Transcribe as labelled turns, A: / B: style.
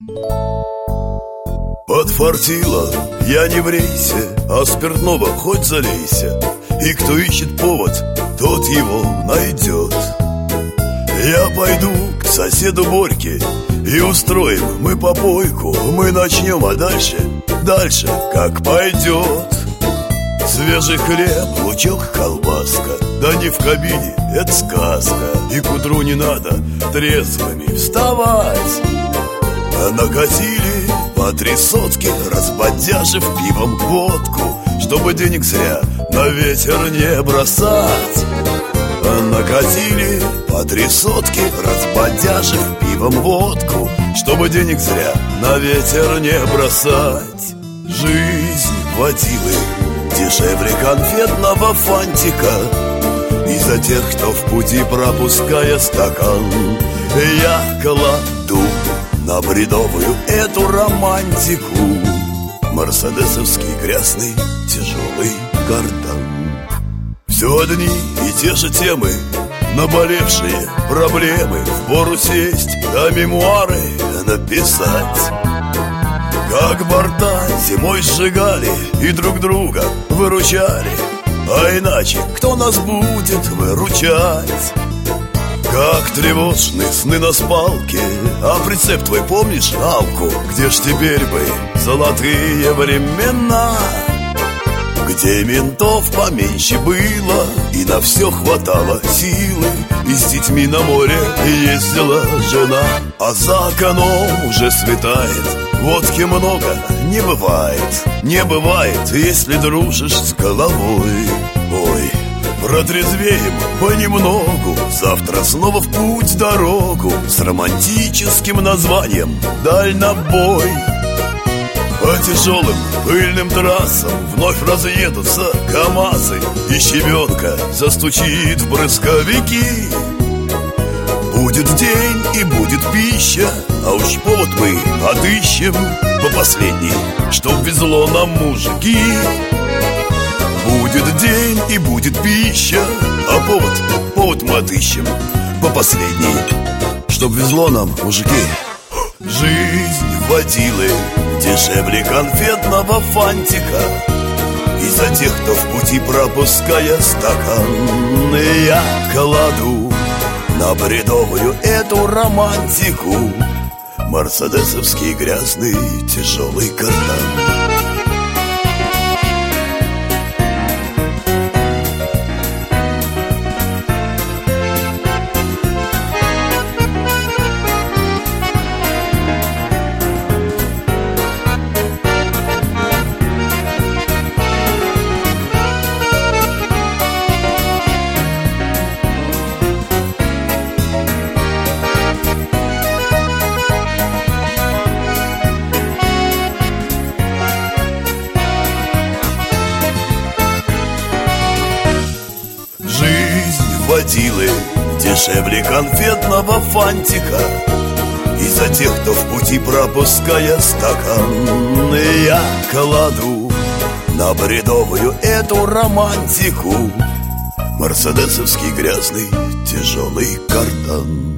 A: Подфартило, я не в рейсе, а спиртного хоть залейся. И кто ищет повод, тот его найдет. Я пойду к соседу Борьке и устроим мы попойку. Мы начнем, а дальше как пойдет. Свежий хлеб, лучок, колбаска, да не в кабине, это сказка. И к утру не надо трезвыми вставать. А накатили по 3 сотки, разбодяжив пивом водку, чтобы денег зря на ветер не бросать. А накатили по 3 сотки, разбодяжив пивом водку, чтобы денег зря на ветер не бросать. Жизнь водилы дешевле конфетного фантика. И за тех, кто в пути, пропуская стакан, я кладу на бредовую эту романтику мерседесовский грязный тяжелый кардан. Все одни и те же темы, наболевшие проблемы. Впору сесть, да мемуары написать. Как борта зимой сжигали и друг друга выручали. А иначе кто нас будет выручать? Как тревожны сны на спалке. А прицеп твой помнишь, Алку? Где ж теперь бы золотые времена? Где ментов поменьше было и на все хватало силы. И с детьми на море ездила жена. А за окном уже светает, водки много не бывает. Не бывает, если дружишь с головой. Ой, протрезвеем понемногу, завтра снова в путь дорогу с романтическим названием «Дальнобой». По тяжелым пыльным трассам вновь разъедутся КамАЗы, и щебенка застучит в брызговики. Будет день и будет пища, а уж повод мы отыщем по последней, чтоб везло нам, мужики. Будет день и будет пища, а повод мы отыщем по последней, чтоб везло нам, мужики. Жизнь водилы дешевле конфетного фантика. И за тех, кто в пути, пропуская стакан, я кладу на бредовую эту романтику мерседесовский грязный тяжелый кардан. Водилы дешевле конфетного фантика. И за тех, кто в пути, пропуская стакан, я кладу на бредовую эту романтику мерседесовский грязный тяжелый кардан.